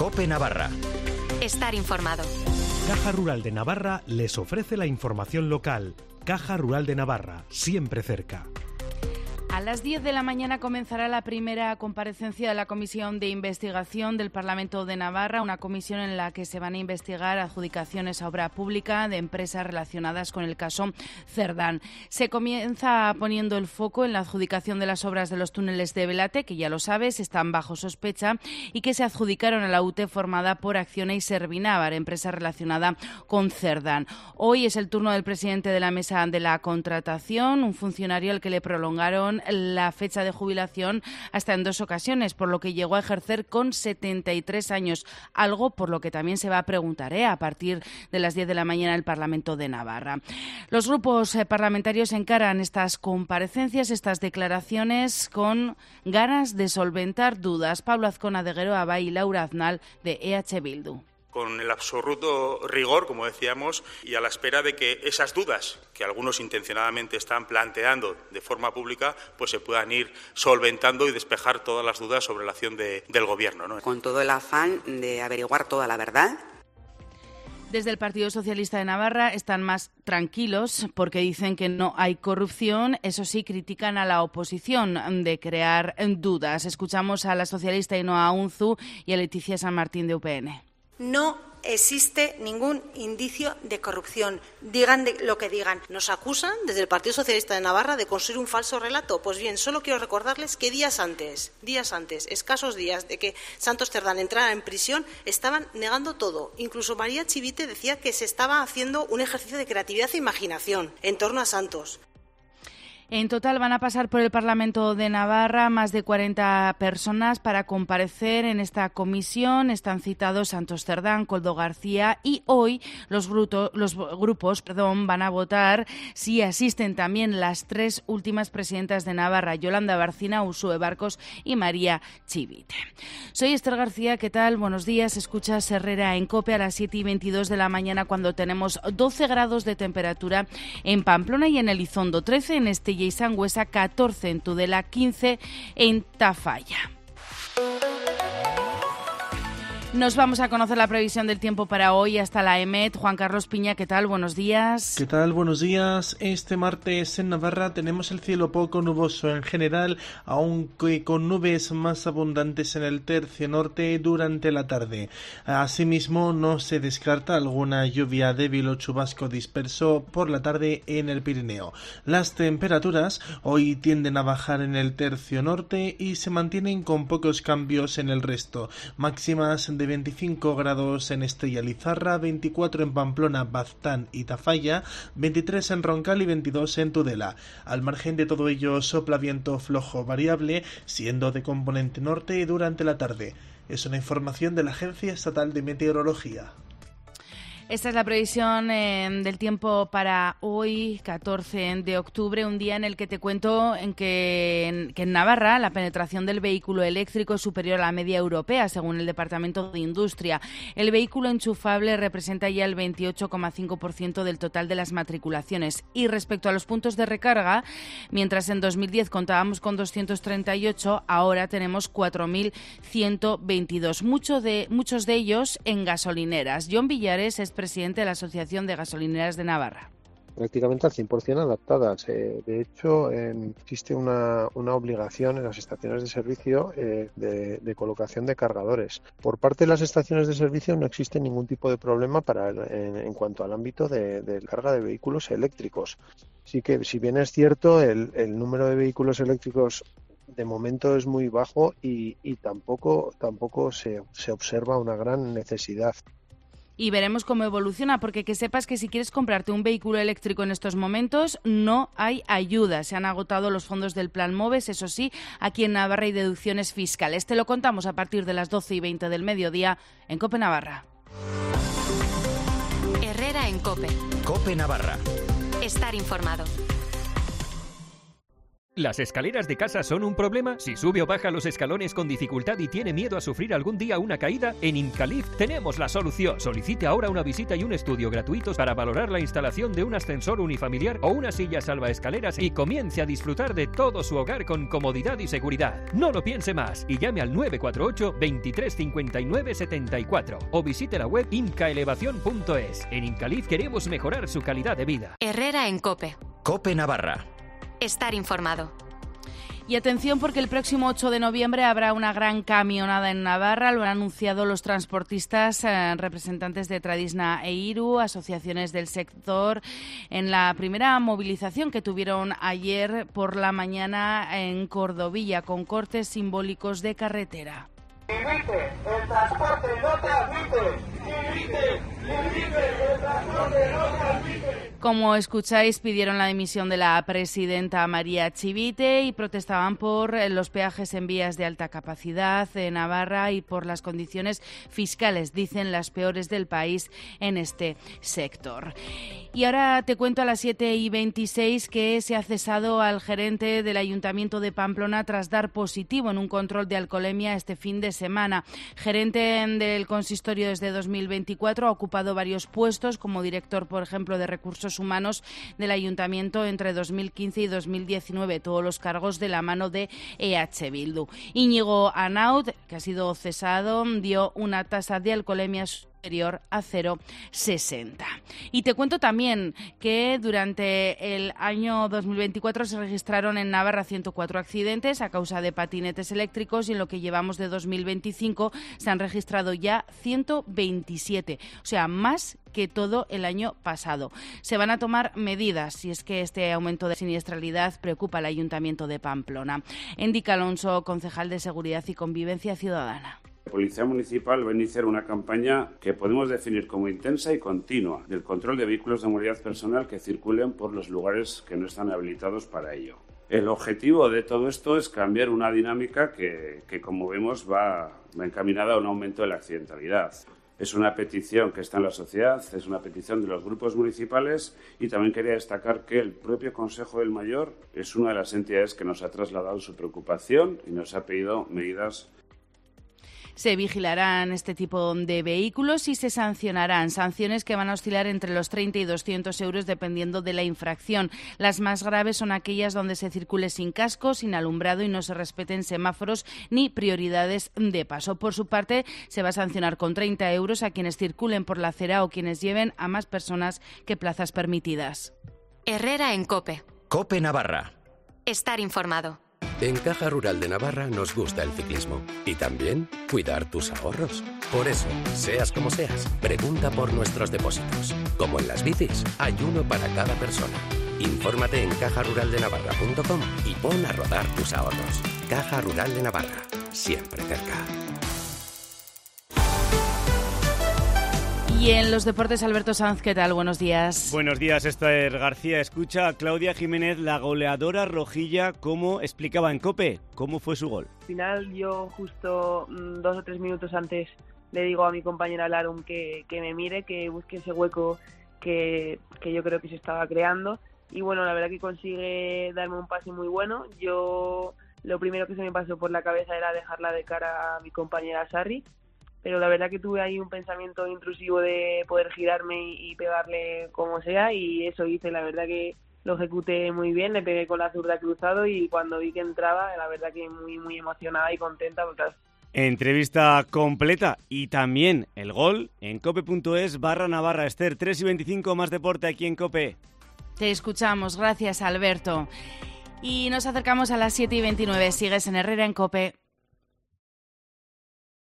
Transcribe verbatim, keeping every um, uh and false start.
COPE Navarra. Estar informado. Caja Rural de Navarra les ofrece la información local. Caja Rural de Navarra, siempre cerca. A las diez de la mañana comenzará la primera comparecencia de la Comisión de Investigación del Parlamento de Navarra, una comisión en la que se van a investigar adjudicaciones a obra pública de empresas relacionadas con el caso Cerdán. Se comienza poniendo el foco en la adjudicación de las obras de los túneles de Belate, que ya lo sabes, están bajo sospecha y que se adjudicaron a la U T E formada por Acciona y Servinávar, empresa relacionada con Cerdán. Hoy es el turno del presidente de la mesa de la contratación, un funcionario al que le prolongaron la fecha de jubilación hasta en dos ocasiones, por lo que llegó a ejercer con setenta y tres años, algo por lo que también se va a preguntar ¿eh? a partir de las diez de la mañana en el Parlamento de Navarra. Los grupos eh, parlamentarios encaran estas comparecencias, estas declaraciones con ganas de solventar dudas. Pablo Azcona de Gueroaba y Laura Aznal de E H Bildu. Con el absoluto rigor, como decíamos, y a la espera de que esas dudas que algunos intencionadamente están planteando de forma pública, pues se puedan ir solventando y despejar todas las dudas sobre la acción de, del Gobierno, ¿no? Con todo el afán de averiguar toda la verdad. Desde el Partido Socialista de Navarra están más tranquilos porque dicen que no hay corrupción. Eso sí, critican a la oposición de crear dudas. Escuchamos a la socialista Ainhoa Unzu y a Leticia San Martín de U P N. No existe ningún indicio de corrupción. Digan de lo que digan. Nos acusan desde el Partido Socialista de Navarra de construir un falso relato. Pues bien, solo quiero recordarles que días antes, días antes, escasos días de que Santos Cerdán entrara en prisión, estaban negando todo. Incluso María Chivite decía que se estaba haciendo un ejercicio de creatividad e imaginación en torno a Santos. En total van a pasar por el Parlamento de Navarra más de cuarenta personas para comparecer en esta comisión. Están citados Santos Cerdán, Koldo García y hoy los, gruto, los grupos perdón, van a votar si asisten también las tres últimas presidentas de Navarra, Yolanda Barcina, Uxue Barcos y María Chivite. Soy Esther García, ¿qué tal? Buenos días. Escuchas Herrera en COPE a las siete y veintidós de la mañana cuando tenemos doce grados de temperatura en Pamplona y en Elizondo, trece en Estella y Sangüesa, catorce en Tudela, quince en Tafalla. Nos vamos a conocer la previsión del tiempo para hoy hasta la EMET. Juan Carlos Piña, ¿qué tal? Buenos días. ¿Qué tal? Buenos días. Este martes en Navarra tenemos el cielo poco nuboso en general, aunque con nubes más abundantes en el tercio norte durante la tarde. Asimismo, no se descarta alguna lluvia débil o chubasco disperso por la tarde en el Pirineo. Las temperaturas hoy tienden a bajar en el tercio norte y se mantienen con pocos cambios en el resto. Máximas de veinticinco grados en Estella Lizarra, veinticuatro en Pamplona, Baztán y Tafalla, veintitrés en Roncal y veintidós en Tudela. Al margen de todo ello sopla viento flojo variable, siendo de componente norte durante la tarde. Es una información de la Agencia Estatal de Meteorología. Esta es la previsión eh, del tiempo para hoy, catorce de octubre, un día en el que te cuento en que, en que en Navarra la penetración del vehículo eléctrico es superior a la media europea, según el Departamento de Industria. El vehículo enchufable representa ya el veintiocho coma cinco por ciento del total de las matriculaciones. Y respecto a los puntos de recarga, mientras en dos mil diez contábamos con doscientos treinta y ocho, ahora tenemos cuatro mil ciento veintidós, Mucho de, muchos de ellos en gasolineras. John Villares es presidente de la Asociación de Gasolineras de Navarra. Prácticamente al cien por ciento adaptadas. Eh, de hecho, eh, existe una, una obligación en las estaciones de servicio eh, de, de colocación de cargadores. Por parte de las estaciones de servicio no existe ningún tipo de problema para el, en, en cuanto al ámbito de, de carga de vehículos eléctricos. Sí que, si bien es cierto, el, el número de vehículos eléctricos de momento es muy bajo y, y tampoco, tampoco se, se observa una gran necesidad. Y veremos cómo evoluciona, porque que sepas que si quieres comprarte un vehículo eléctrico en estos momentos, no hay ayuda. Se han agotado los fondos del Plan MOVES, eso sí, aquí en Navarra hay deducciones fiscales. Te lo contamos a partir de las doce y veinte del mediodía en COPE Navarra. Herrera en COPE. COPE Navarra. Estar informado. ¿Las escaleras de casa son un problema? Si sube o baja los escalones con dificultad y tiene miedo a sufrir algún día una caída, en Incalif tenemos la solución. Solicite ahora una visita y un estudio gratuitos para valorar la instalación de un ascensor unifamiliar o una silla salvaescaleras y comience a disfrutar de todo su hogar con comodidad y seguridad. No lo piense más y llame al nueve cuatro ocho, veintitrés cincuenta y nueve setenta y cuatro o visite la web incaelevación punto es. En Incalif queremos mejorar su calidad de vida. Herrera en COPE. COPE Navarra. Estar informado. Y atención porque el próximo ocho de noviembre habrá una gran camionada en Navarra. Lo han anunciado los transportistas, eh, representantes de Tradisna e Iru, asociaciones del sector, en la primera movilización que tuvieron ayer por la mañana en Cordovilla, con cortes simbólicos de carretera. ¡Limite el transporte, no transmite! ¡Limite, limite el transporte, no transmite! Como escucháis, pidieron la dimisión de la presidenta María Chivite y protestaban por los peajes en vías de alta capacidad en Navarra y por las condiciones fiscales, dicen, las peores del país en este sector. Y ahora te cuento a las siete y veintiséis que se ha cesado al gerente del Ayuntamiento de Pamplona tras dar positivo en un control de alcoholemia este fin de semana. Gerente del consistorio desde dos mil veinticuatro, ha ocupado varios puestos como director, por ejemplo, de recursos humanos del Ayuntamiento entre dos mil quince y dos mil diecinueve, todos los cargos de la mano de E H Bildu. Íñigo Anaut, que ha sido cesado, dio una tasa de alcoholemia superior a cero coma sesenta. Y te cuento también que durante el año dos mil veinticuatro se registraron en Navarra ciento cuatro accidentes a causa de patinetes eléctricos y en lo que llevamos de dos mil veinticinco se han registrado ya ciento veintisiete, o sea, más que todo el año pasado. Se van a tomar medidas si es que este aumento de siniestralidad preocupa al Ayuntamiento de Pamplona. Endica Alonso, concejal de Seguridad y Convivencia Ciudadana. La Policía Municipal va a iniciar una campaña que podemos definir como intensa y continua del control de vehículos de movilidad personal que circulen por los lugares que no están habilitados para ello. El objetivo de todo esto es cambiar una dinámica que, que como vemos, va, va encaminada a un aumento de la accidentalidad. Es una petición que está en la sociedad, es una petición de los grupos municipales y también quería destacar que el propio Consejo del Mayor es una de las entidades que nos ha trasladado su preocupación y nos ha pedido medidas. Se vigilarán este tipo de vehículos y se sancionarán. Sanciones que van a oscilar entre los treinta y doscientos euros dependiendo de la infracción. Las más graves son aquellas donde se circule sin casco, sin alumbrado y no se respeten semáforos ni prioridades de paso. Por su parte, se va a sancionar con treinta euros a quienes circulen por la acera o quienes lleven a más personas que plazas permitidas. Herrera en COPE. COPE Navarra. Estar informado. En Caja Rural de Navarra nos gusta el ciclismo y también cuidar tus ahorros. Por eso, seas como seas, pregunta por nuestros depósitos. Como en las bicis, hay uno para cada persona. Infórmate en caja rural de navarra punto com y pon a rodar tus ahorros. Caja Rural de Navarra, siempre cerca. Y en los deportes, Alberto Sanz, ¿qué tal? Buenos días. Buenos días, Esther García. Escucha a Claudia Jiménez, la goleadora rojilla, cómo explicaba en COPE cómo fue su gol. Al final, yo justo mmm, dos o tres minutos antes le digo a mi compañera Larum que, que me mire, que busque ese hueco que, que yo creo que se estaba creando. Y bueno, la verdad que consigue darme un pase muy bueno. Yo lo primero que se me pasó por la cabeza era dejarla de cara a mi compañera Sarri. Pero la verdad que tuve ahí un pensamiento intrusivo de poder girarme y pegarle como sea, y eso hice. La verdad que lo ejecuté muy bien, le pegué con la zurda cruzado y cuando vi que entraba, la verdad que muy muy emocionada y contenta. Porque... Entrevista completa y también el gol en cope.es barra Navarra. Esther, tres y veinticinco, más deporte aquí en COPE. Te escuchamos, gracias Alberto. Y nos acercamos a las siete y veintinueve, sigues en Herrera en COPE.